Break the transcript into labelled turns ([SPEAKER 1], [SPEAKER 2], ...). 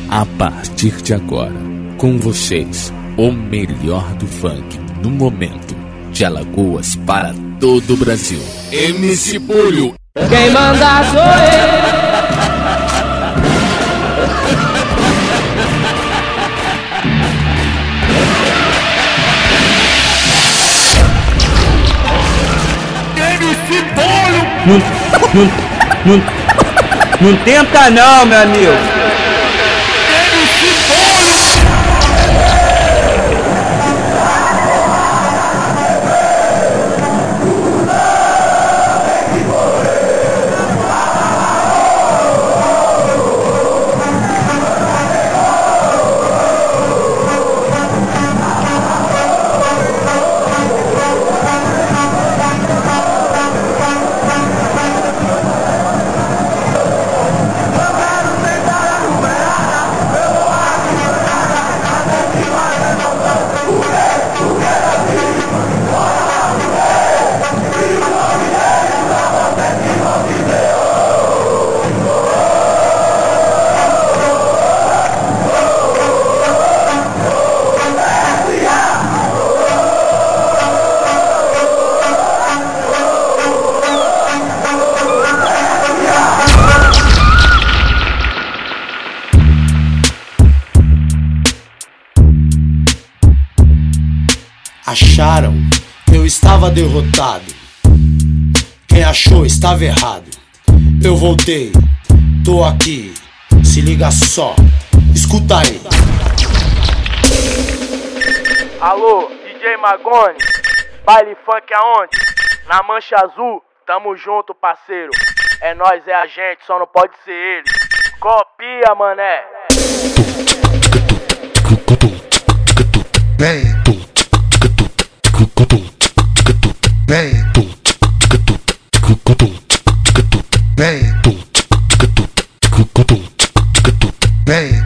[SPEAKER 1] A partir de agora, com vocês, o melhor do funk no momento, de Alagoas para todo o Brasil. MC Pulho.
[SPEAKER 2] Quem manda sou eu.
[SPEAKER 3] Não tenta não, meu amigo.
[SPEAKER 4] Acharam que eu estava derrotado. Quem achou estava errado. Eu voltei, tô aqui. Se liga só, escuta aí.
[SPEAKER 5] Alô, DJ Magone, baile funk aonde? Na Mancha Azul, tamo junto, parceiro. É nós, é a gente, só não pode ser ele. Copia, mané.
[SPEAKER 4] Vem. Vem. Vem.